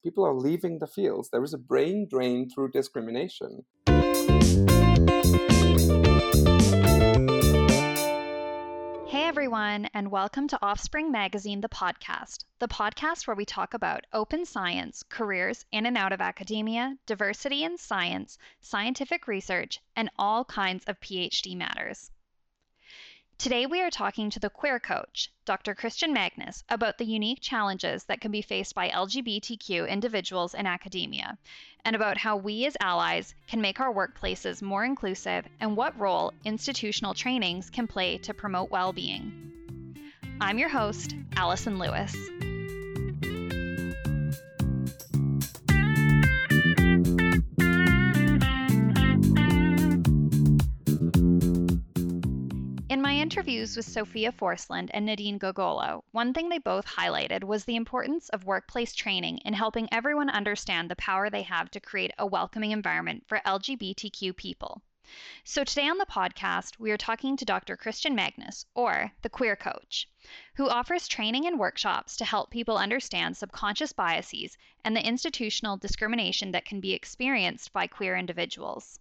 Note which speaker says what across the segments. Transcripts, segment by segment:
Speaker 1: People are leaving the fields. There is a brain drain through discrimination.
Speaker 2: Hey everyone, and welcome to Offspring Magazine, the podcast where we talk about open science, careers in and out of academia, diversity in science, scientific research, and all kinds of PhD matters. Today we are talking to the queer coach, Dr. Christian Magnus, about the unique challenges that can be faced by LGBTQ individuals in academia, and about how we as allies can make our workplaces more inclusive and what role institutional trainings can play to promote well-being. I'm your host, Allison Lewis. In my interviews with Sophia Forsland and Nadine Gogolo, one thing they both highlighted was the importance of workplace training in helping everyone understand the power they have to create a welcoming environment for LGBTQ people. So today on the podcast, we are talking to Dr. Christian Magnus, or the Queer Coach, who offers training and workshops to help people understand subconscious biases and the institutional discrimination that can be experienced by queer individuals.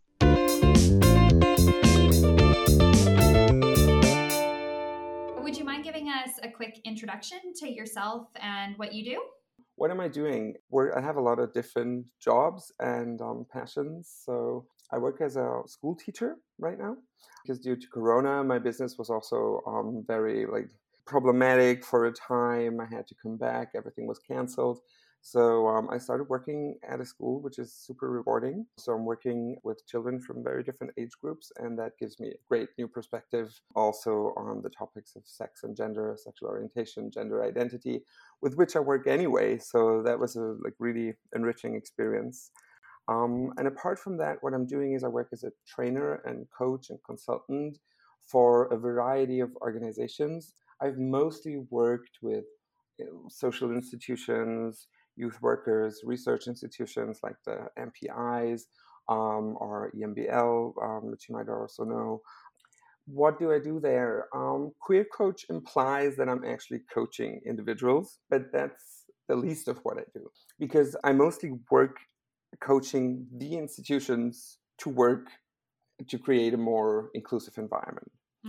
Speaker 2: Would you mind giving us a quick introduction to yourself and what you do?
Speaker 1: What am I doing? I have a lot of different jobs and passions. So I work as a school teacher right now because due to Corona, my business was also very problematic for a time. I had to come back. Everything was canceled. So I started working at a school, which is super rewarding. So I'm working with children from very different age groups, and that gives me a great new perspective also on the topics of sex and gender, sexual orientation, gender identity, with which I work anyway. So that was a really enriching experience. And apart from that, what I'm doing is I work as a trainer and coach and consultant for a variety of organizations. I've mostly worked with social institutions, youth workers, research institutions like the MPIs or EMBL, which you might also know. What do I do there? Queer coach implies that I'm actually coaching individuals, but that's the least of what I do because I mostly work coaching the institutions to work to create a more inclusive environment.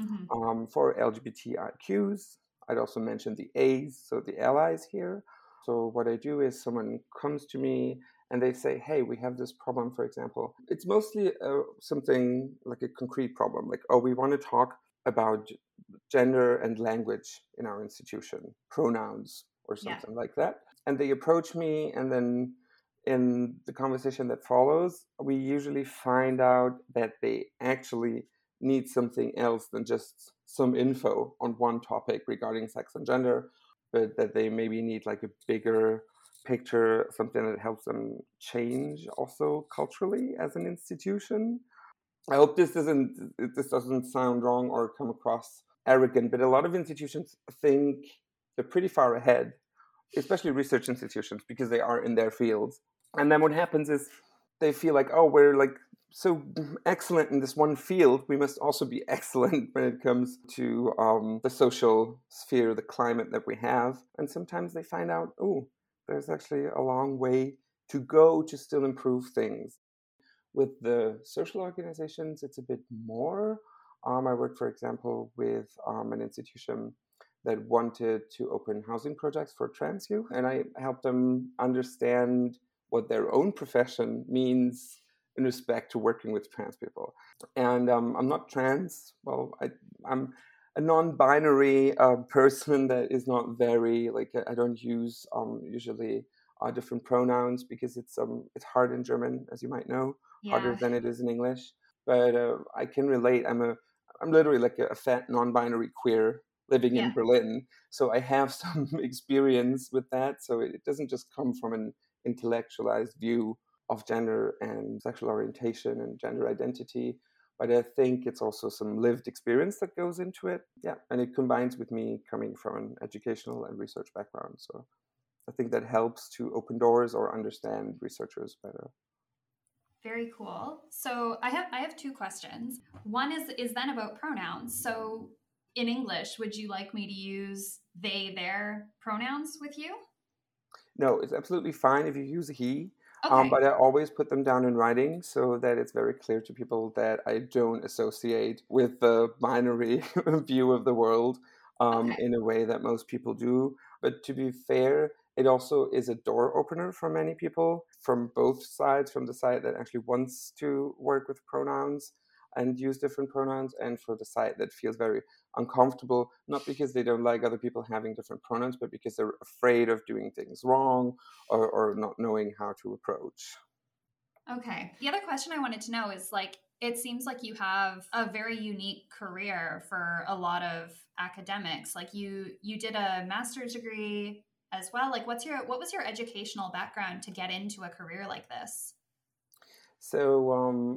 Speaker 1: For LGBTIQs, I'd also mention the A's, so the allies here. So what I do is someone comes to me and they say, hey, we have this problem, for example. It's mostly something like a concrete problem, like, oh, we want to talk about gender and language in our institution, pronouns or something like that. And they approach me, and then in the conversation that follows, we usually find out that they actually need something else than just some info on one topic regarding sex and gender, but that they maybe need a bigger picture, something that helps them change also culturally as an institution. I hope this doesn't sound wrong or come across arrogant, but a lot of institutions think they're pretty far ahead, especially research institutions, because they are in their fields. And then what happens is they feel like, oh, we're so excellent in this one field, we must also be excellent when it comes to the social sphere, the climate that we have. And sometimes they find out, oh, there's actually a long way to go to still improve things. With the social organizations, it's a bit more. I worked, for example, with an institution that wanted to open housing projects for trans youth, and I helped them understand what their own profession means in respect to working with trans people. And I'm not trans. Well, I'm a non-binary person that is not very, I don't use usually different pronouns because it's hard in German, as you might know, harder than it is in English. But I can relate. I'm literally a fat non-binary queer living in Berlin. So I have some experience with that. So it doesn't just come from an intellectualized view of gender and sexual orientation and gender identity, but I think it's also some lived experience that goes into it. Yeah, and it combines with me coming from an educational and research background. So I think that helps to open doors or understand researchers better.
Speaker 2: Very cool. So I have two questions. One is then about pronouns. So in English, would you like me to use they, their pronouns with you?
Speaker 1: No, it's absolutely fine if you use he,
Speaker 2: Okay.
Speaker 1: but I always put them down in writing so that it's very clear to people that I don't associate with the binary view of the world
Speaker 2: Okay.
Speaker 1: in a way that most people do. But to be fair, it also is a door opener for many people from both sides, from the side that actually wants to work with pronouns and use different pronouns, and for the side that feels very uncomfortable, not because they don't like other people having different pronouns, but because they're afraid of doing things wrong or not knowing how to approach.
Speaker 2: Okay. The other question I wanted to know is like, it seems like you have a very unique career for a lot of academics. Like you did a master's degree as well. Like what was your educational background to get into a career like this?
Speaker 1: So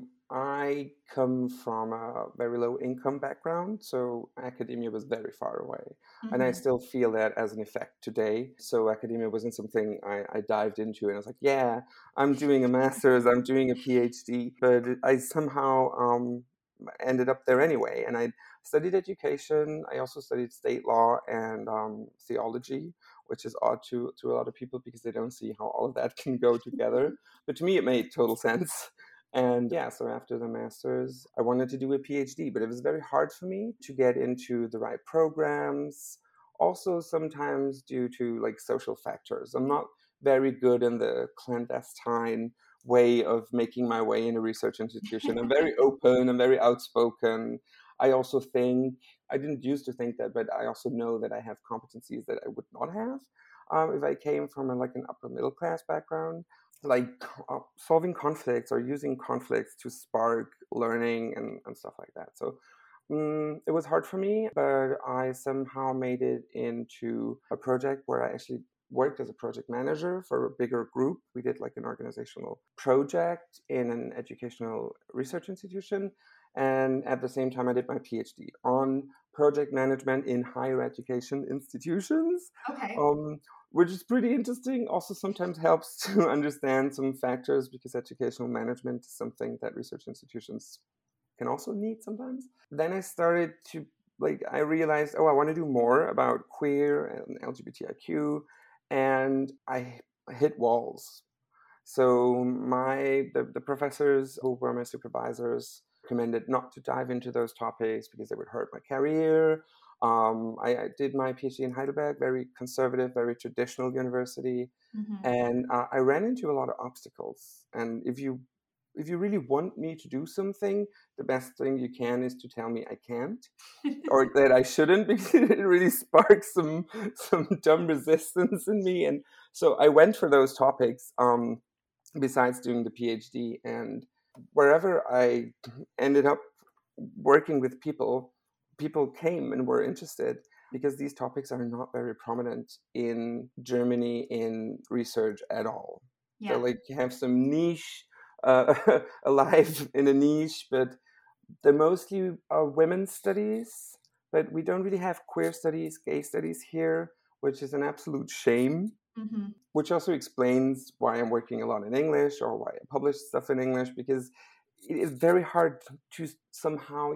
Speaker 1: I come from a very low income background, so academia was very far away. And I
Speaker 2: Hmm.
Speaker 1: still feel that as an effect today. So academia wasn't something I dived into and I was like, yeah, I'm doing a master's, I'm doing a PhD, but I somehow ended up there anyway. And I studied education. I also studied state law and theology, which is odd to a lot of people because they don't see how all of that can go together. But to me, it made total sense. And yeah, so after the master's, I wanted to do a PhD, but it was very hard for me to get into the right programs. Also, sometimes due to like social factors. I'm not very good in the clandestine way of making my way in a research institution. I'm very open, I'm very outspoken. I also think, I didn't used to think that, but I also know that I have competencies that I would not have if I came from like an upper middle class background, like solving conflicts or using conflicts to spark learning and stuff like that. So it was hard for me, but I somehow made it into a project where I actually worked as a project manager for a bigger group. We did like an organizational project in an educational research institution. And at the same time, I did my PhD on project management in higher education institutions.
Speaker 2: Okay.
Speaker 1: Um, which is pretty interesting. Also, sometimes helps to understand some factors because educational management is something that research institutions can also need sometimes. Then I started to I realized, oh, I want to do more about queer and LGBTIQ, and I hit walls. So the professors who were my supervisors recommended not to dive into those topics because they would hurt my career. I did my PhD in Heidelberg, very conservative, very traditional university,
Speaker 2: Hmm.
Speaker 1: and I ran into a lot of obstacles. And if you really want me to do something, the best thing you can is to tell me I can't or that I shouldn't, because it really sparks some dumb resistance in me. And so I went for those topics. Besides doing the PhD, and wherever I ended up working with people, people came and were interested because these topics are not very prominent in Germany in research at all. They're
Speaker 2: Yeah.
Speaker 1: like you have some niche uh, alive in a niche, but they're mostly women's studies. But we don't really have queer studies, gay studies here, which is an absolute shame,
Speaker 2: Hmm.
Speaker 1: which also explains why I'm working a lot in English or why I publish stuff in English, because it is very hard to somehow,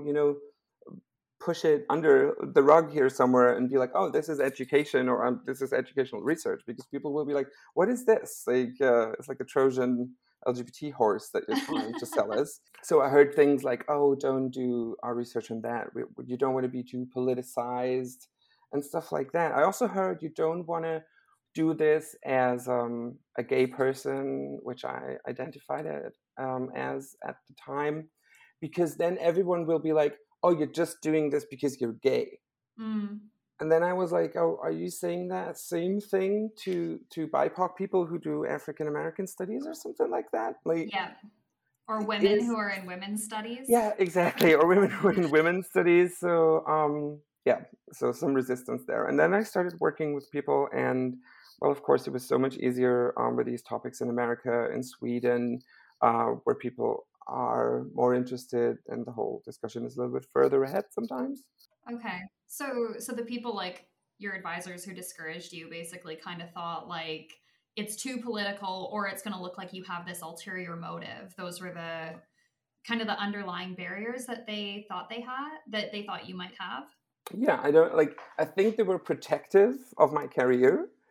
Speaker 1: push it under the rug here somewhere and be like, oh, this is education or this is educational research, because people will be like, what is this? It's like a Trojan LGBT horse that you're trying to sell us. So I heard things like, oh, don't do our research on that. You don't want to be too politicized and stuff like that. I also heard you don't want to do this as a gay person, which I identified as at the time, because then everyone will be like, oh, you're just doing this because you're gay.
Speaker 2: Mm.
Speaker 1: And then I was like, oh, are you saying that same thing to BIPOC people who do African American studies or something like that? Like,
Speaker 2: Yeah. Or
Speaker 1: it
Speaker 2: women
Speaker 1: is,
Speaker 2: who are in women's studies.
Speaker 1: yeah, exactly. Or women who are in women's studies. So, yeah, so some resistance there. And then I started working with people, and well, of course, it was so much easier with these topics in America, in Sweden, where people are more interested, and the whole discussion is a little bit further ahead sometimes.
Speaker 2: Okay. So the people like your advisors who discouraged you basically kind of thought like it's too political or it's going to look like you have this ulterior motive. Those were the kind of the underlying barriers that they thought they had that they thought you might have.
Speaker 1: Yeah, I don't like. I think they were protective of my career,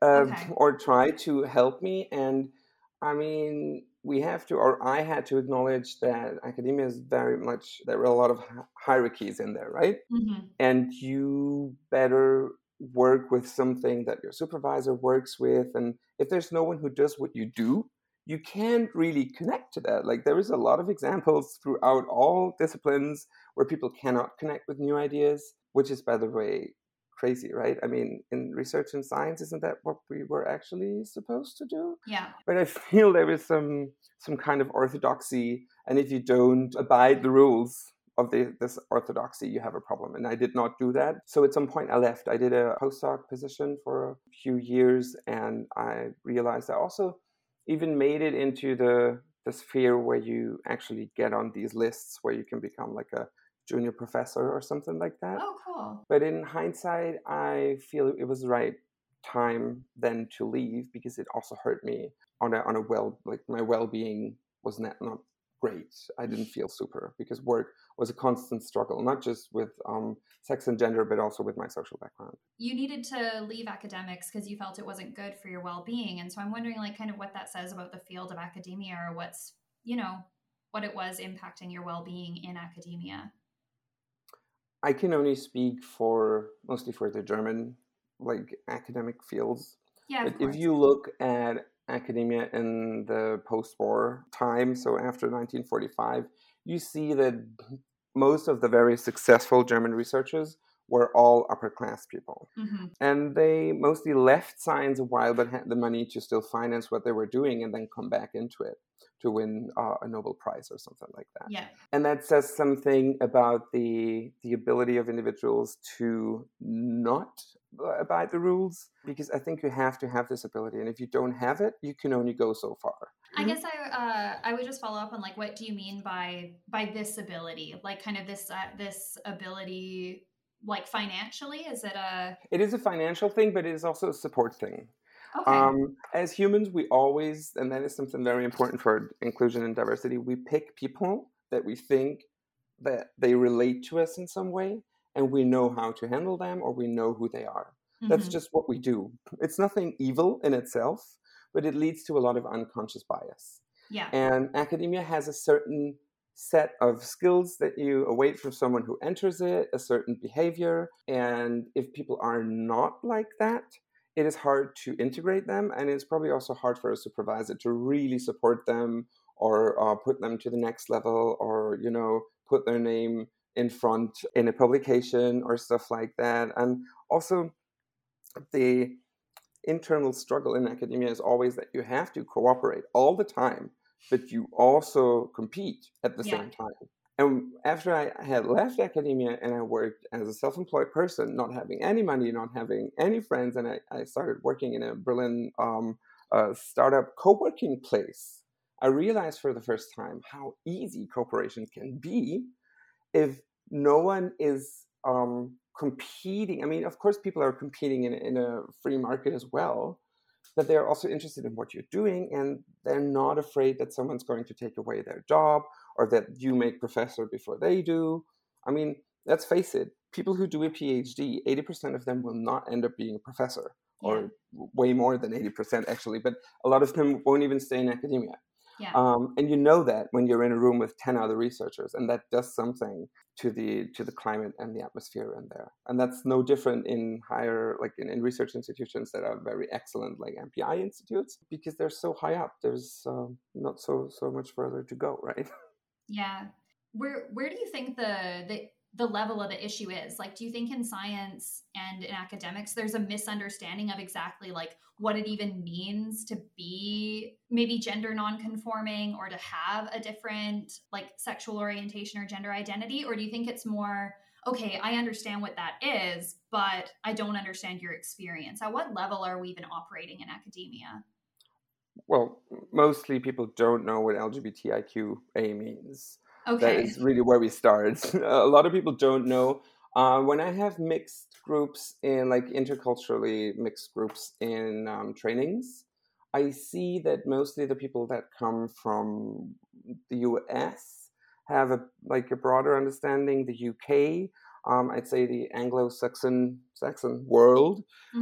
Speaker 2: Okay.
Speaker 1: or try to help me. And I mean, we have to, or I had to acknowledge that academia is very much, there are a lot of hierarchies in there, right?
Speaker 2: Hmm.
Speaker 1: And you better work with something that your supervisor works with. And if there's no one who does what you do, you can't really connect to that. Like, there is a lot of examples throughout all disciplines where people cannot connect with new ideas, which is, by the way, crazy, right? I mean, in research and science, isn't that what we were actually supposed to do?
Speaker 2: Yeah.
Speaker 1: But I feel there is some kind of orthodoxy, and if you don't abide the rules of this orthodoxy, you have a problem. And I did not do that. So at some point I left. I did a postdoc position for a few years, and I realized I also even made it into the sphere where you actually get on these lists where you can become like a junior professor or something like that.
Speaker 2: Oh, cool.
Speaker 1: But in hindsight, I feel it was the right time then to leave, because it also hurt me on a like my well-being was not great. I didn't feel super, because work was a constant struggle, not just with sex and gender, but also with my social background.
Speaker 2: You needed to leave academics because you felt it wasn't good for your well-being. And so I'm wondering, like, kind of what that says about the field of academia, or what's, what it was impacting your well-being in academia.
Speaker 1: I can only speak for mostly for the German like academic fields.
Speaker 2: Yeah,
Speaker 1: But
Speaker 2: of
Speaker 1: if
Speaker 2: course.
Speaker 1: you look at academia in the post-war time, so after 1945, you see that most of the very successful German researchers were all upper class people.
Speaker 2: Mm-hmm.
Speaker 1: And they mostly left science a while, but had the money to still finance what they were doing and then come back into it to win a Nobel Prize or something like that.
Speaker 2: Yeah.
Speaker 1: And that says something about the ability of individuals to not abide the rules, because I think you have to have this ability. And if you don't have it, you can only go so far.
Speaker 2: I guess I would just follow up on, like, what do you mean by this ability? Like, kind of this ability, like, financially? Is it a
Speaker 1: It is a financial thing, but it is also a support thing.
Speaker 2: okay?
Speaker 1: As humans, we always, and that is something very important for inclusion and diversity, we pick people that we think that they relate to us in some way, and we know how to handle them, or we know who they are. That's
Speaker 2: Mm-hmm.
Speaker 1: just what we do. It's nothing evil in itself, but it leads to a lot of unconscious bias.
Speaker 2: Yeah.
Speaker 1: And academia has a certain set of skills that you await from someone who enters it, a certain behavior. And if people are not like that, it is hard to integrate them. And it's probably also hard for a supervisor to really support them, or put them to the next level, or, put their name in front in a publication or stuff like that. And also, the internal struggle in academia is always that you have to cooperate all the time, but you also compete at the
Speaker 2: Yeah.
Speaker 1: same time. And after I had left academia and I worked as a self-employed person, not having any money, not having any friends, and I started working in a Berlin startup co-working place, I realized for the first time how easy cooperation can be if no one is competing. I mean, of course, people are competing in a free market as well, but they're also interested in what you're doing, and they're not afraid that someone's going to take away their job, or that you make professor before they do. I mean, let's face it, people who do a PhD, 80% of them will not end up being a professor,
Speaker 2: Yeah.
Speaker 1: or way more than 80% actually, but a lot of them won't even stay in academia.
Speaker 2: Yeah.
Speaker 1: And you know that when you're in a room with 10 other researchers, and that does something to the climate and the atmosphere in there. And that's no different in higher, like in research institutions that are very excellent, like MPI institutes, because they're so high up. There's not so much further to go, right?
Speaker 2: Yeah. Where do you think the level of the issue is? Like, do you think in science and in academics there's a misunderstanding of exactly, like, what it even means to be maybe gender nonconforming, or to have a different, like, sexual orientation or gender identity? Or do you think it's more, okay, I understand what that is, but I don't understand your experience? At what level are we even operating in academia?
Speaker 1: Well, mostly people don't know what LGBTIQA means. That
Speaker 2: Okay.
Speaker 1: is really where we start. A lot of people don't know. When I have mixed groups in, like, interculturally mixed groups in trainings, I see that mostly the people that come from the US have a broader understanding. The UK, I'd say the Anglo-Saxon world,
Speaker 2: Mm-hmm.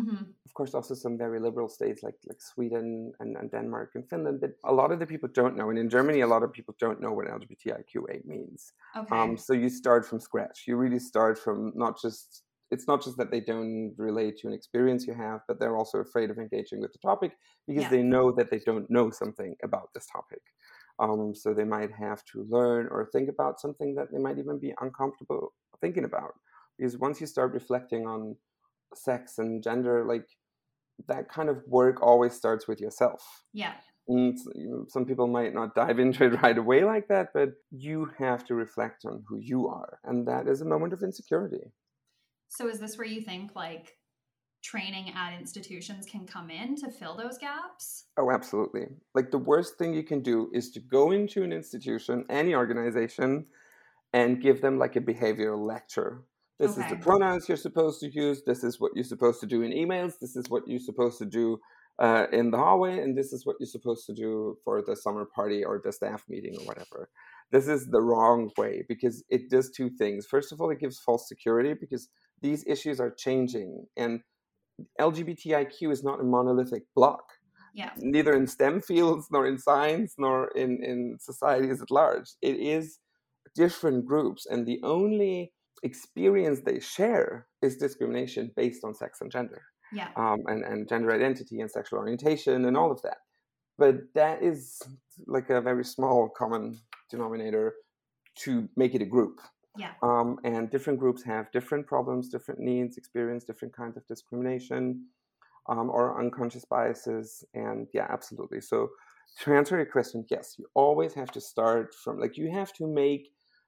Speaker 1: of course, also some very liberal states like Sweden and Denmark and Finland. But a lot of the people don't know. And in Germany, a lot of people don't know what LGBTIQA means.
Speaker 2: Okay.
Speaker 1: So you start from scratch. You really start from it's not just that they don't relate to an experience you have, but they're also afraid of engaging with the topic because they know that they don't know something about this topic. So they might have to learn or think about something that they might even be uncomfortable thinking about. Because once you start reflecting on sex and gender, like that kind of work always starts with yourself.
Speaker 2: Yeah.
Speaker 1: And some people might not dive into it right away like that, but you have to reflect on who you are. And that is a moment of insecurity.
Speaker 2: So is this where you think like training at institutions can come in to fill those gaps?
Speaker 1: Oh, absolutely. Like the worst thing you can do is to go into an institution, any organization, and give them like a behavioral lecture. This is the pronouns you're supposed to use. This is what you're supposed to do in emails. This is what you're supposed to do in the hallway. And this is what you're supposed to do for the summer party or the staff meeting or whatever. This is the wrong way because it does two things. First of all, it gives false security because these issues are changing. And LGBTIQ is not a monolithic block.
Speaker 2: Yeah.
Speaker 1: Neither in STEM fields, nor in science, nor in societies at large. It is different groups, and the only experience they share is discrimination based on sex and gender.
Speaker 2: Yeah.
Speaker 1: And gender identity and sexual orientation and all of that. But that is like a very small common denominator to make it a group.
Speaker 2: Yeah.
Speaker 1: And different groups have different problems, different needs, experience different kinds of discrimination or unconscious biases. And yeah, absolutely. So to answer your question, yes, you always have to start from like you have to make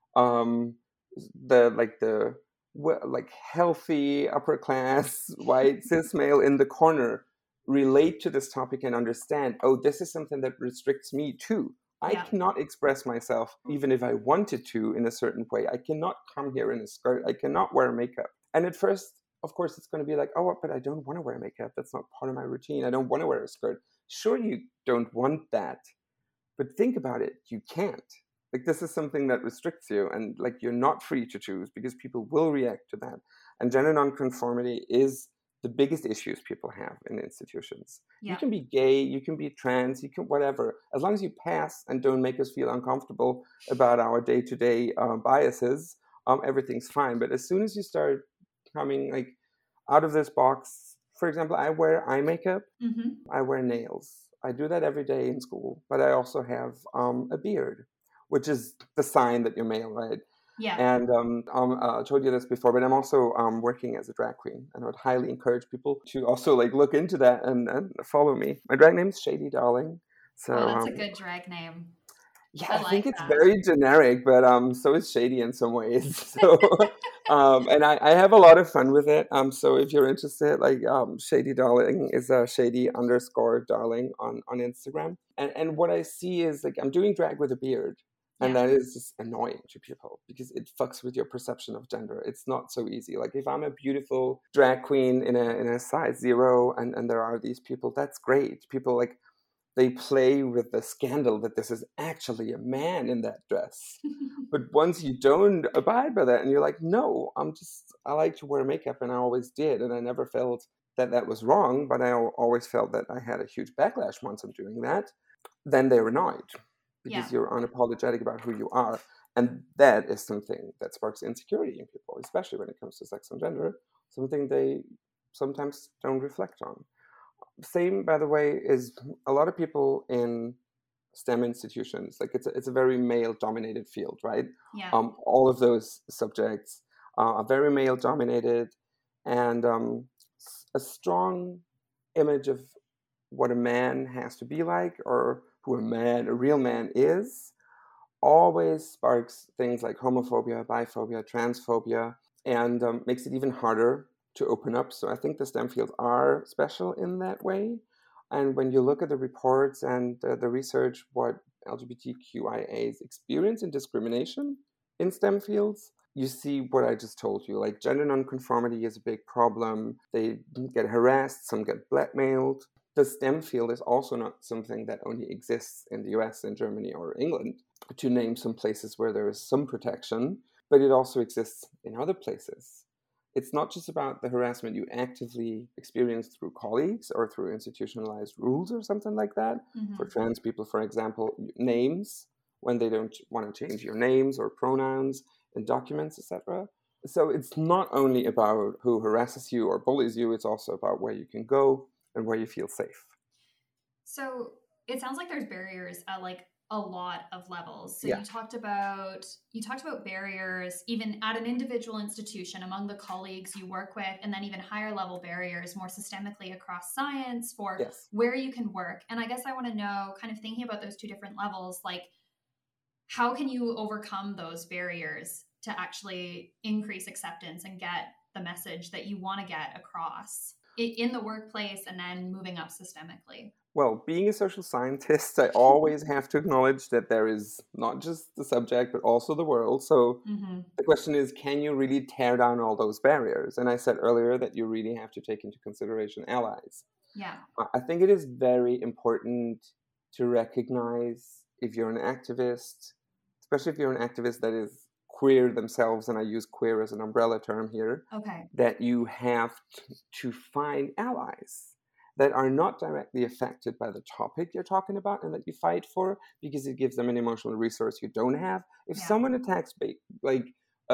Speaker 1: the healthy upper class white cis male in the corner relate to this topic and understand, oh, this is something that restricts me too. I cannot express myself even if I wanted to in a certain way. I cannot come here in a skirt. I cannot wear makeup. And at first, of course, it's going to be like, oh, but I don't want to wear makeup. That's not part of my routine. I don't want to wear a skirt. Sure, you don't want that. But think about it. You can't. Like, this is something that restricts you. And, like, you're not free to choose because people will react to that. And gender nonconformity is the biggest issues people have in institutions. You can be gay, you can be trans, you can whatever. As long as you pass and don't make us feel uncomfortable about our day-to-day biases, everything's fine. But as soon as you start coming like out of this box, for example, I wear eye makeup, I wear nails. I do that every day in school, but I also have a beard, which is the sign that you're male, right?
Speaker 2: Yeah.
Speaker 1: And I told you this before, but I'm also working as a drag queen, and I would highly encourage people to also like look into that and follow me. My drag name is Shady Darling. So
Speaker 2: that's a good drag name.
Speaker 1: Yeah, I think it's very generic, but so is Shady in some ways. So and I have a lot of fun with it. So if you're interested, like Shady Darling is _darling on Instagram. And what I see is like I'm doing drag with a beard. And that is just annoying to people because it fucks with your perception of gender. It's not so easy. Like if I'm a beautiful drag queen in a size 0 and there are these people, that's great. People like they play with the scandal that this is actually a man in that dress. But once you don't abide by that and you're like, no, I like to wear makeup and I always did. And I never felt that was wrong, but I always felt that I had a huge backlash once I'm doing that. Then they're annoyed. Because you're unapologetic about who you are. And that is something that sparks insecurity in people, especially when it comes to sex and gender, something they sometimes don't reflect on. Same, by the way, is a lot of people in STEM institutions, like it's a very male-dominated field, right?
Speaker 2: Yeah.
Speaker 1: All of those subjects are very male-dominated, and a strong image of what a man has to be like or who a real man is, always sparks things like homophobia, biphobia, transphobia, and makes it even harder to open up. So I think the STEM fields are special in that way. And when you look at the reports and the research, what LGBTQIAs experience in discrimination in STEM fields, you see what I just told you. Like gender nonconformity is a big problem. They get harassed, some get blackmailed. The STEM field is also not something that only exists in the US, in Germany, or England, to name some places where there is some protection, but it also exists in other places. it's not just about the harassment you actively experience through colleagues or through institutionalized rules or something like that. For trans people, for example, names, when they don't want to change your names or pronouns in documents, etc. So it's not only about who harasses you or bullies you, it's also about where you can go and where you feel safe.
Speaker 2: So it sounds like there's barriers at like a lot of levels. So
Speaker 1: Yeah.
Speaker 2: you talked about barriers even at an individual institution among the colleagues you work with, and then even higher level barriers more systemically across science for
Speaker 1: Yes.
Speaker 2: where you can work. And I guess I want to know, kind of thinking about those two different levels, like how can you overcome those barriers to actually increase acceptance and get the message that you want to get across in the workplace and then moving up systemically?
Speaker 1: Well, being a social scientist, I always have to acknowledge that there is not just the subject, but also the world. So the question is, can you really tear down all those barriers? And I said earlier that you really have to take into consideration allies.
Speaker 2: Yeah.
Speaker 1: I think it is very important to recognize if you're an activist, especially if you're an activist that is queer themselves, and I use queer as an umbrella term here, that you have to find allies that are not directly affected by the topic you're talking about and that you fight for, because it gives them an emotional resource you don't have. If someone attacks like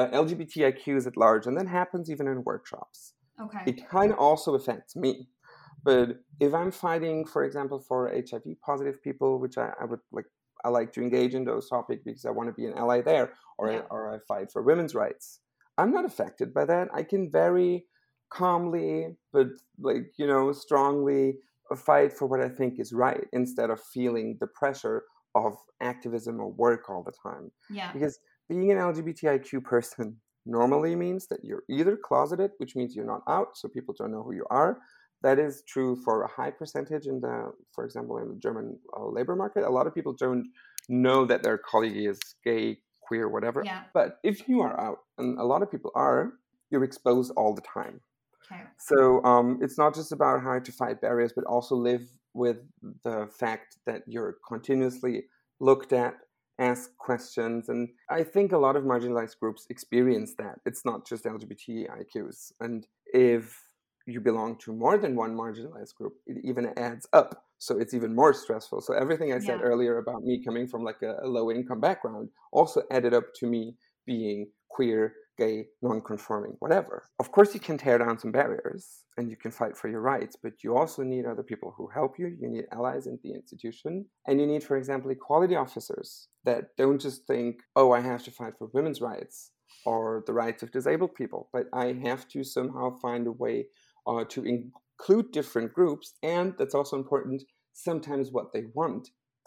Speaker 1: LGBTIQs at large, and that happens even in workshops, it kind of also affects me. But if I'm fighting, for example, for HIV positive people, which I would like, I like to engage in those topics because I want to be an ally there, or I fight for women's rights, I'm not affected by that. I can very calmly, but like, strongly fight for what I think is right instead of feeling the pressure of activism or work all the time.
Speaker 2: Yeah.
Speaker 1: Because being an LGBTIQ person normally means that you're either closeted, which means you're not out, so people don't know who you are. That is true for a high percentage for example, in the German labor market. A lot of people don't know that their colleague is gay, queer, whatever.
Speaker 2: Yeah.
Speaker 1: But if you are out, and a lot of people are, you're exposed all the time.
Speaker 2: Okay.
Speaker 1: So it's not just about how to fight barriers, but also live with the fact that you're continuously looked at, asked questions. And I think a lot of marginalized groups experience that. It's not just LGBTIQs. And if you belong to more than one marginalized group, it even adds up. So it's even more stressful. So everything I said earlier about me coming from like a low income background also added up to me being queer, gay, non-conforming, whatever. Of course, you can tear down some barriers and you can fight for your rights, but you also need other people who help you. You need allies in the institution. And you need, for example, equality officers that don't just think, oh, I have to fight for women's rights or the rights of disabled people, but I have to somehow find a way to include different groups. And that's also important. Sometimes what they want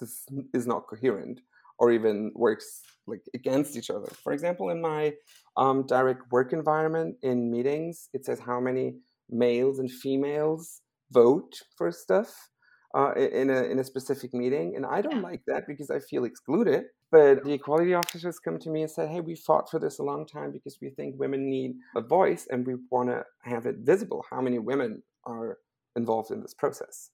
Speaker 1: is not coherent or even works like against each other. For example, in my direct work environment, in meetings, it says how many males and females vote for stuff in a specific meeting. And I don't like that because I feel excluded. But the equality officers come to me and say, hey, we fought for this a long time because we think women need a voice and we want to have it visible. How many women are involved in this process?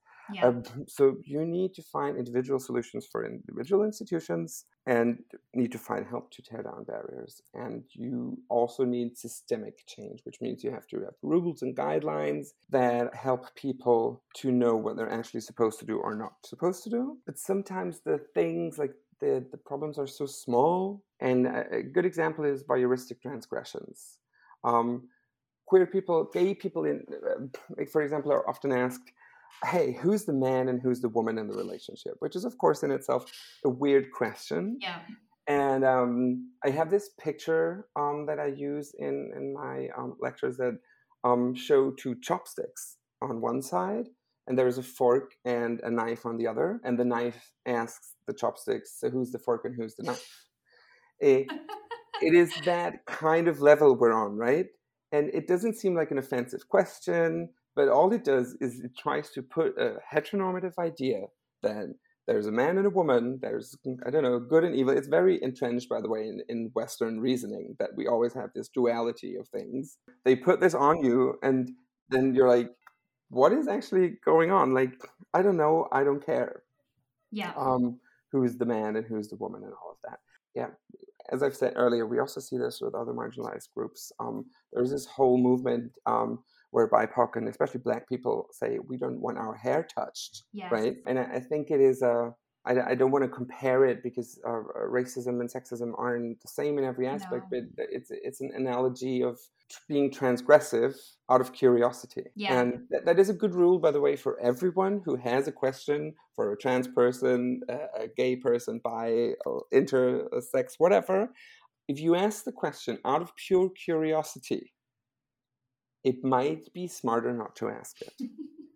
Speaker 1: So you need to find individual solutions for individual institutions and need to find help to tear down barriers. And you also need systemic change, which means you have to have rules and guidelines that help people to know what they're actually supposed to do or not supposed to do. But sometimes the things like the problems are so small. And a good example is voyeuristic transgressions. Queer people, gay people, for example, are often asked, hey, who's the man and who's the woman in the relationship? Which is, of course, in itself a weird question.
Speaker 2: Yeah.
Speaker 1: And I have this picture that I use in my lectures that show two chopsticks on one side, and there's a fork and a knife on the other. And the knife asks the chopsticks, so who's the fork and who's the knife? It is that kind of level we're on, right? And it doesn't seem like an offensive question, but all it does is it tries to put a heteronormative idea that there's a man and a woman, there's, I don't know, good and evil. It's very entrenched, by the way, in Western reasoning that we always have this duality of things. They put this on you, and then you're like, what is actually going on? Like, I don't know, I don't care.
Speaker 2: Yeah.
Speaker 1: Who's the man and who's the woman and all of that. Yeah. as I've said earlier, we also see this with other marginalized groups. There's this whole movement where BIPOC and especially Black people say we don't want our hair touched,
Speaker 2: Yes.
Speaker 1: right? And I think it is I don't want to compare it because racism and sexism aren't the same in every aspect,
Speaker 2: No.
Speaker 1: but it's an analogy of being transgressive out of curiosity.
Speaker 2: Yeah.
Speaker 1: And that is a good rule, by the way, for everyone who has a question, for a trans person, a gay person, bi, intersex, whatever. If you ask the question out of pure curiosity, it might be smarter not to ask it.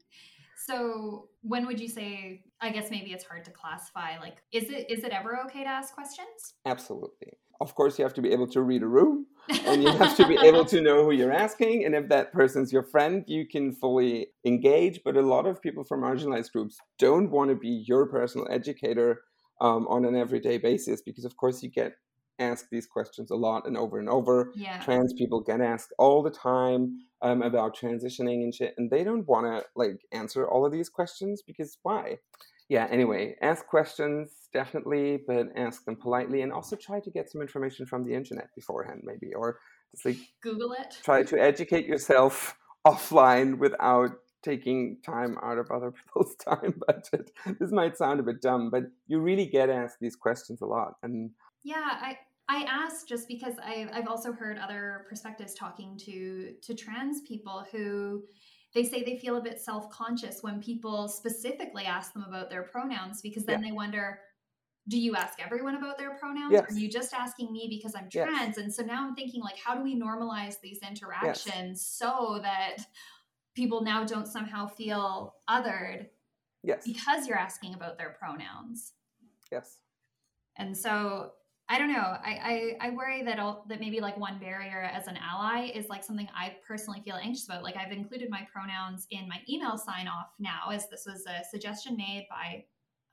Speaker 2: So when would you say, I guess maybe it's hard to classify, like, is it ever okay to ask questions?
Speaker 1: Absolutely. Of course, you have to be able to read a room and you have to be able to know who you're asking. And if that person's your friend, you can fully engage. But a lot of people from marginalized groups don't want to be your personal educator on an everyday basis because, of course, you get asked these questions a lot and over.
Speaker 2: Yeah.
Speaker 1: Trans people get asked all the time about transitioning and shit, and they don't want to like answer all of these questions because why? Yeah, anyway, ask questions definitely, but ask them politely, and also try to get some information from the internet beforehand, maybe, or just like
Speaker 2: Google it.
Speaker 1: Try to educate yourself offline without taking time out of other people's time budget. This might sound a bit dumb, but you really get asked these questions a lot. And
Speaker 2: yeah, I asked just because I've also heard other perspectives talking to trans people who they say they feel a bit self-conscious when people specifically ask them about their pronouns because then they wonder, do you ask everyone about their pronouns?
Speaker 1: Yes.
Speaker 2: Are you just asking me because I'm
Speaker 1: Yes.
Speaker 2: trans? And so now I'm thinking, like, how do we normalize these interactions so that people now don't somehow feel othered because you're asking about their pronouns?
Speaker 1: Yes.
Speaker 2: And so I don't know. I worry that that maybe like one barrier as an ally is like something I personally feel anxious about. Like I've included my pronouns in my email sign off now, as this was a suggestion made by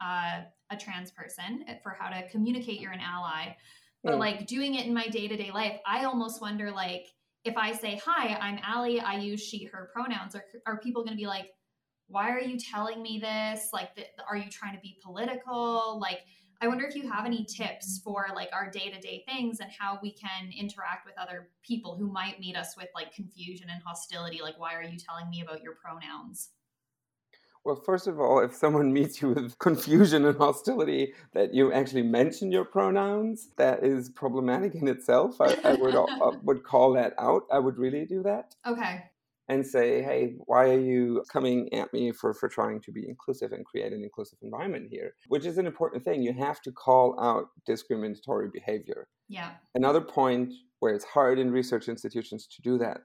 Speaker 2: a trans person for how to communicate you're an ally. But like doing it in my day-to-day life, I almost wonder, like, if I say, hi, I'm Allie, I use she, her pronouns, are people going to be like, why are you telling me this? Like, are you trying to be political? Like, I wonder if you have any tips for like our day-to-day things and how we can interact with other people who might meet us with like confusion and hostility. Like, why are you telling me about your pronouns?
Speaker 1: Well, first of all, if someone meets you with confusion and hostility that you actually mention your pronouns, that is problematic in itself. I would call that out. I would really do that.
Speaker 2: Okay.
Speaker 1: And say, hey, why are you coming at me for trying to be inclusive and create an inclusive environment here? Which is an important thing. You have to call out discriminatory behavior.
Speaker 2: Yeah.
Speaker 1: Another point where it's hard in research institutions to do that.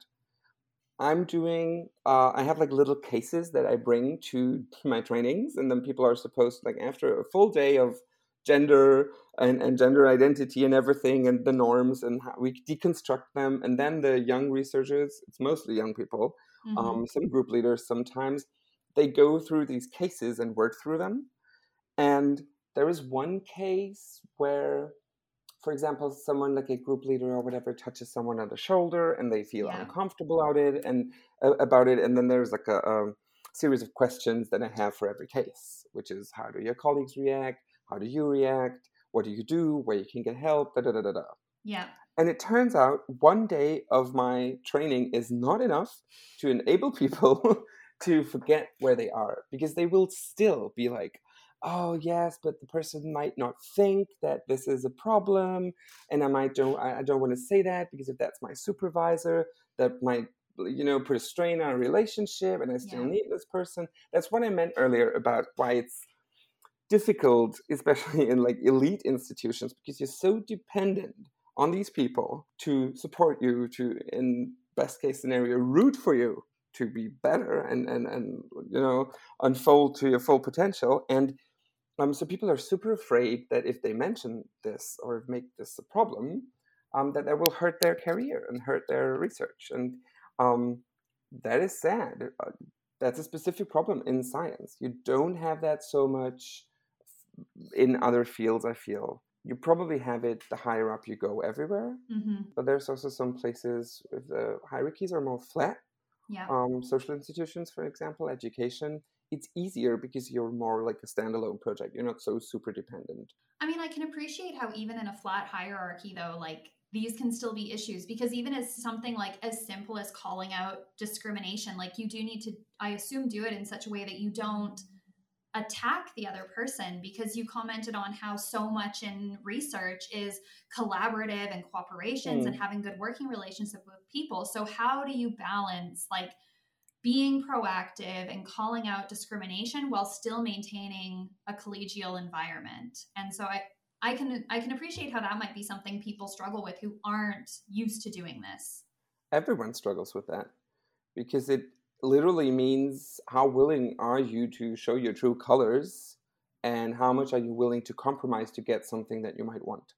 Speaker 1: I have like little cases that I bring to my trainings, and then people are supposed to, like, after a full day of gender and gender identity and everything and the norms and how we deconstruct them, and then the young researchers, it's mostly young people, some group leaders sometimes, they go through these cases and work through them. And there is one case where, for example, someone like a group leader or whatever touches someone on the shoulder and they feel uncomfortable about it. And then there's like a series of questions that I have for every case, which is, how do your colleagues react? How do you react? What do you do? Where you can get help?
Speaker 2: Yeah.
Speaker 1: And it turns out one day of my training is not enough to enable people to forget where they are, because they will still be like, oh yes, but the person might not think that this is a problem, and I don't want to say that because if that's my supervisor, that might put a strain on a relationship, and I still need this person. That's what I meant earlier about why it's difficult, especially in like elite institutions, because you're so dependent on these people to support you, to, in best case scenario, root for you to be better and unfold to your full potential. And so people are super afraid that if they mention this or make this a problem, that will hurt their career and hurt their research. And that is sad. That's a specific problem in science. You don't have that so much in other fields, I feel. You probably have it the higher up you go everywhere. But there's also some places where the hierarchies are more flat.
Speaker 2: Yeah.
Speaker 1: Social institutions, for example, education, it's easier because you're more like a standalone project. You're not so super dependent.
Speaker 2: I mean, I can appreciate how even in a flat hierarchy, though, like these can still be issues, because even as something like as simple as calling out discrimination, like you do need to, I assume, do it in such a way that you don't attack the other person, because you commented on how so much in research is collaborative and cooperations and having good working relationship with people. So how do you balance like being proactive and calling out discrimination while still maintaining a collegial environment? And so I can appreciate how that might be something people struggle with who aren't used to doing this.
Speaker 1: Everyone struggles with that because it literally means how willing are you to show your true colors and how much are you willing to compromise to get something that you might want.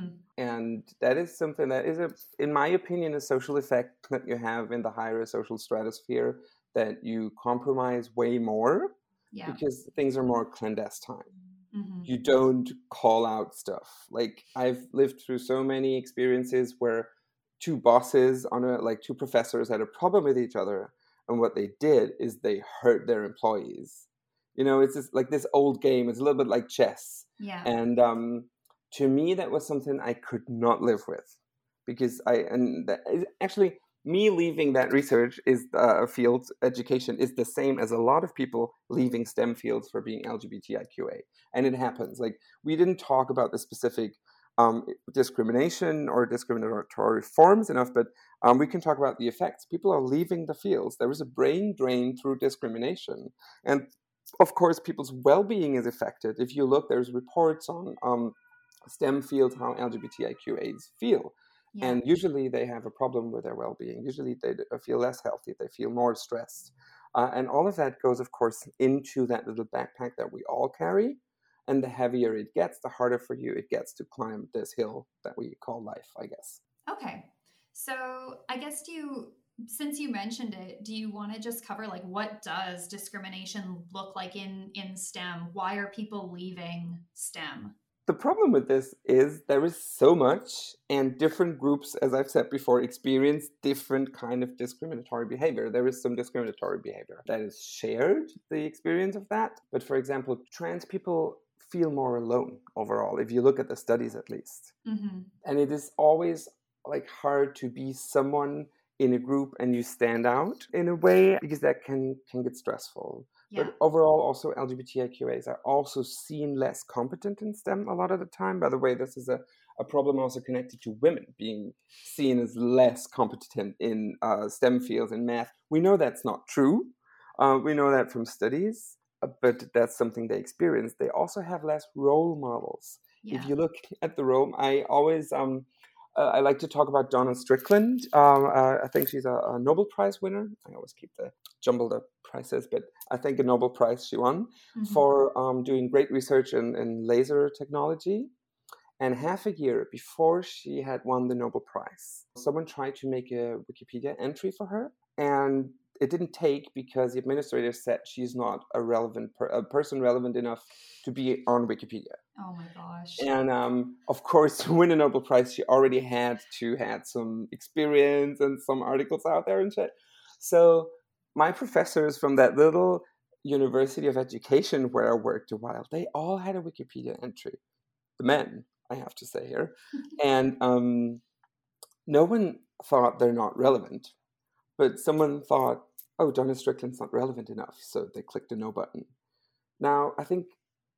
Speaker 1: And that is something that is, in my opinion, a social effect that you have in the higher social stratosphere, that you compromise way more because things are more clandestine. You don't call out stuff. Like I've lived through so many experiences where two bosses two professors had a problem with each other, and what they did is they hurt their employees. It's just like this old game. It's a little bit like chess. And to me, that was something I could not live with, because actually me leaving that research is field education is the same as a lot of people leaving STEM fields for being LGBTIQA. And it happens. Like, we didn't talk about the specific discrimination or discriminatory forms enough, but we can talk about the effects. People are leaving the fields. There is a brain drain through discrimination. And of course, people's well-being is affected. If you look, there's reports on STEM fields, how LGBTIQAs feel. And usually they have a problem with their well-being. Usually they feel less healthy. They feel more stressed. And all of that goes, of course, into that little backpack that we all carry. And the heavier it gets, the harder for you it gets to climb this hill that we call life, I guess.
Speaker 2: Okay. So I guess since you mentioned it, do you want to just cover like what does discrimination look like in STEM? Why are people leaving STEM?
Speaker 1: The problem with this is there is so much, and different groups, as I've said before, experience different kind of discriminatory behavior. There is some discriminatory behavior that is shared, the experience of that. But for example, trans people feel more alone overall, if you look at the studies at least. And it is always like hard to be someone in a group and you stand out in a way, because that can get stressful. But overall, also LGBTIQAs are also seen less competent in STEM a lot of the time. By the way, this is a problem also connected to women being seen as less competent in STEM fields and math. We know that's not true. We know that from studies, but that's something they experience. They also have less role models. If you look at the role, I always... I like to talk about Donna Strickland. I think she's a Nobel Prize winner. I always jumble the prices, but I think a Nobel Prize she won for doing great research in laser technology. And half a year before she had won the Nobel Prize, someone tried to make a Wikipedia entry for her, and it didn't take because the administrator said she's not a person relevant enough to be on Wikipedia.
Speaker 2: Oh my gosh.
Speaker 1: And of course, to win a Nobel Prize, she already had some experience and some articles out there and shit. So my professors from that little University of Education where I worked a while, they all had a Wikipedia entry. The men, I have to say here. And no one thought they're not relevant. But someone thought, oh, Donna Strickland's not relevant enough. So they clicked the no button. Now, I think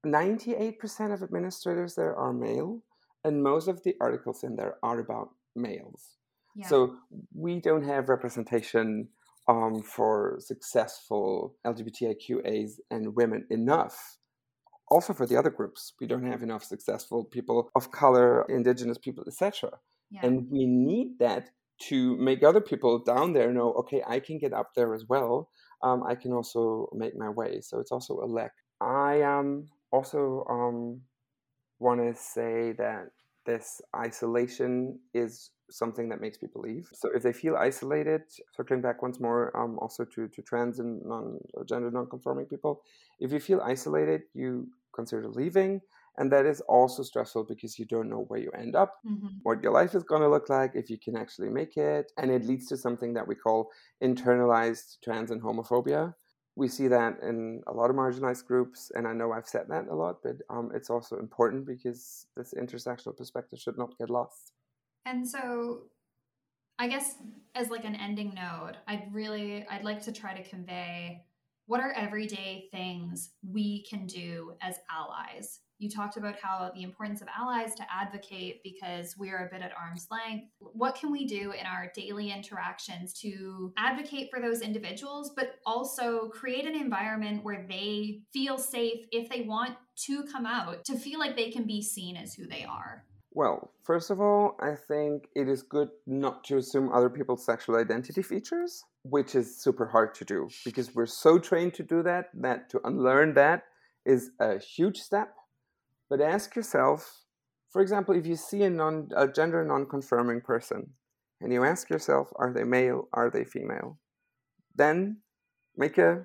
Speaker 1: 98% of administrators there are male, and most of the articles in there are about males. So we don't have representation for successful LGBTIQAs and women enough. Also for the other groups, we don't have enough successful people of color, indigenous people, etc. And we need that to make other people down there know, okay, I can get up there as well. I can also make my way. So it's also a lack. I also want to say that this isolation is something that makes people leave. So if they feel isolated, circling back once more, also to trans and gender non-conforming people, if you feel isolated, you consider leaving. And that is also stressful because you don't know where you end up, what your life is going to look like, if you can actually make it. And it leads to something that we call internalized trans and homophobia. We see that in a lot of marginalized groups, and I know I've said that a lot, but it's also important because this intersectional perspective should not get lost.
Speaker 2: And so I guess as like an ending note, I'd like to try to convey what are everyday things we can do as allies. You talked about how the importance of allies to advocate because we're a bit at arm's length. What can we do in our daily interactions to advocate for those individuals, but also create an environment where they feel safe if they want to come out, to feel like they can be seen as who they are?
Speaker 1: Well, first of all, I think it is good not to assume other people's sexual identity features, which is super hard to do because we're so trained to do that to unlearn that is a huge step. But ask yourself, for example, if you see a gender non-confirming person and you ask yourself, are they male, are they female? Then make a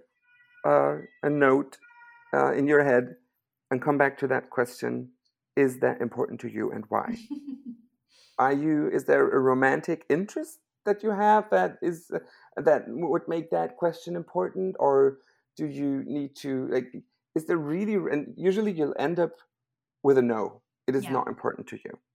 Speaker 1: note in your head and come back to that question. Is that important to you and why? Is there a romantic interest that you have that would make that question important? Or do you need to, is there really, and usually you'll end up with a no. It is not important to you.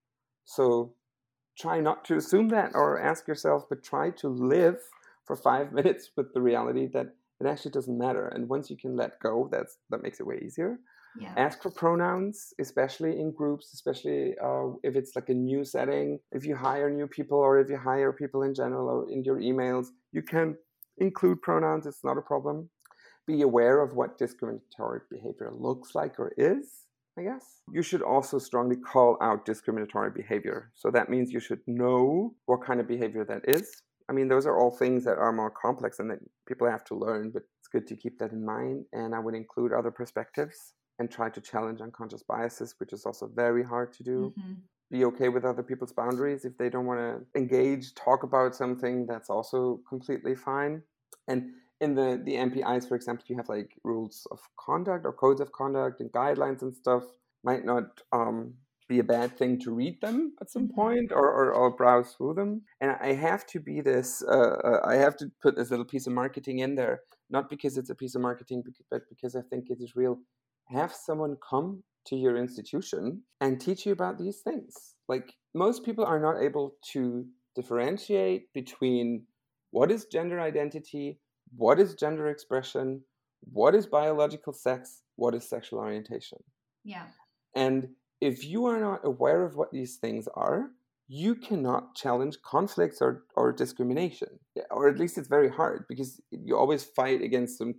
Speaker 1: So try not to assume that or ask yourself, but try to live for 5 minutes with the reality that it actually doesn't matter. And once you can let go, that makes it way easier. Yeah. Ask for pronouns, especially in groups, especially if it's like a new setting. If you hire new people or if you hire people in general or in your emails, you can include pronouns. It's not a problem. Be aware of what discriminatory behavior looks like or is, I guess. You should also strongly call out discriminatory behavior. So that means you should know what kind of behavior that is. I mean, those are all things that are more complex and that people have to learn, but it's good to keep that in mind. And I would include other perspectives and try to challenge unconscious biases, which is also very hard to do. Mm-hmm. Be okay with other people's boundaries. If they don't want to engage, talk about something, that's also completely fine. And in the MPIs, for example, you have like rules of conduct or codes of conduct and guidelines and stuff. Might not be a bad thing to read them at some point or browse through them. And I have to be this, I have to put this little piece of marketing in there, not because it's a piece of marketing, but because I think it is real. Have someone come to your institution and teach you about these things. Like, most people are not able to differentiate between what is gender identity, what is gender expression, what is biological sex, what is sexual orientation. Yeah. And if you are not aware of what these things are, you cannot challenge conflicts or discrimination. Or at least it's very hard because you always fight against some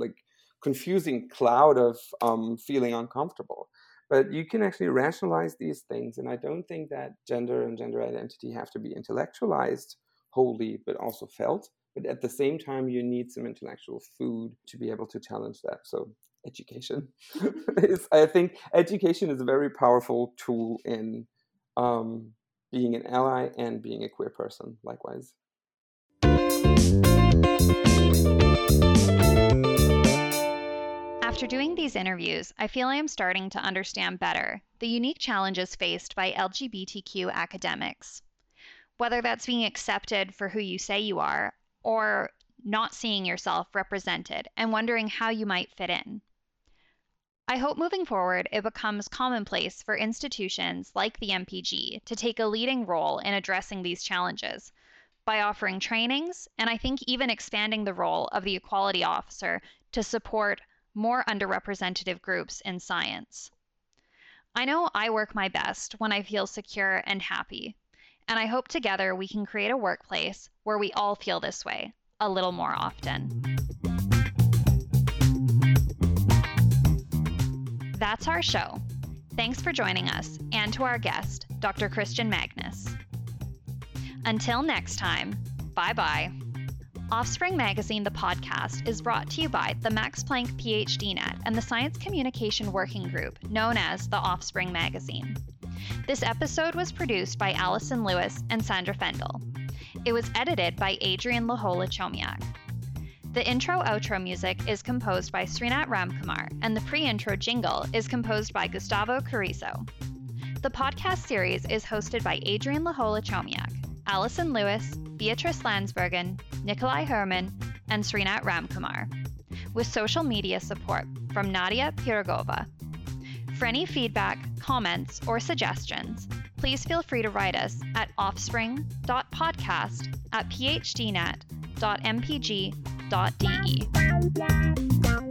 Speaker 1: confusing cloud of feeling uncomfortable. But you can actually rationalize these things. And I don't think that gender and gender identity have to be intellectualized wholly, but also felt. But at the same time, you need some intellectual food to be able to challenge that. So education I think education is a very powerful tool in being an ally and being a queer person, likewise.
Speaker 2: After doing these interviews, I feel I am starting to understand better the unique challenges faced by LGBTQ academics. Whether that's being accepted for who you say you are, or not seeing yourself represented and wondering how you might fit in. I hope moving forward it becomes commonplace for institutions like the MPG to take a leading role in addressing these challenges by offering trainings, and I think even expanding the role of the equality officer to support more underrepresented groups in science. I know I work my best when I feel secure and happy, and I hope together we can create a workplace where we all feel this way a little more often. That's our show. Thanks for joining us, and to our guest, Dr. Christian Magnus. Until next time, bye-bye. Offspring Magazine, the podcast, is brought to you by the Max Planck PhDNet and the Science Communication Working Group, known as the Offspring Magazine. This episode was produced by Allison Lewis and Sandra Fendel. It was edited by Adrian Lahola-Chomiak. The intro-outro music is composed by Srinath Ramkumar, and the pre-intro jingle is composed by Gustavo Carrizo. The podcast series is hosted by Adrian Lahola-Chomiak, Allison Lewis, Beatrice Landsbergen, Nikolai Herman, and Srinath Ramkumar. with social media support from Nadia Pirogova. For any feedback, comments, or suggestions, please feel free to write us at offspring.podcast@phdnet.mpg.de.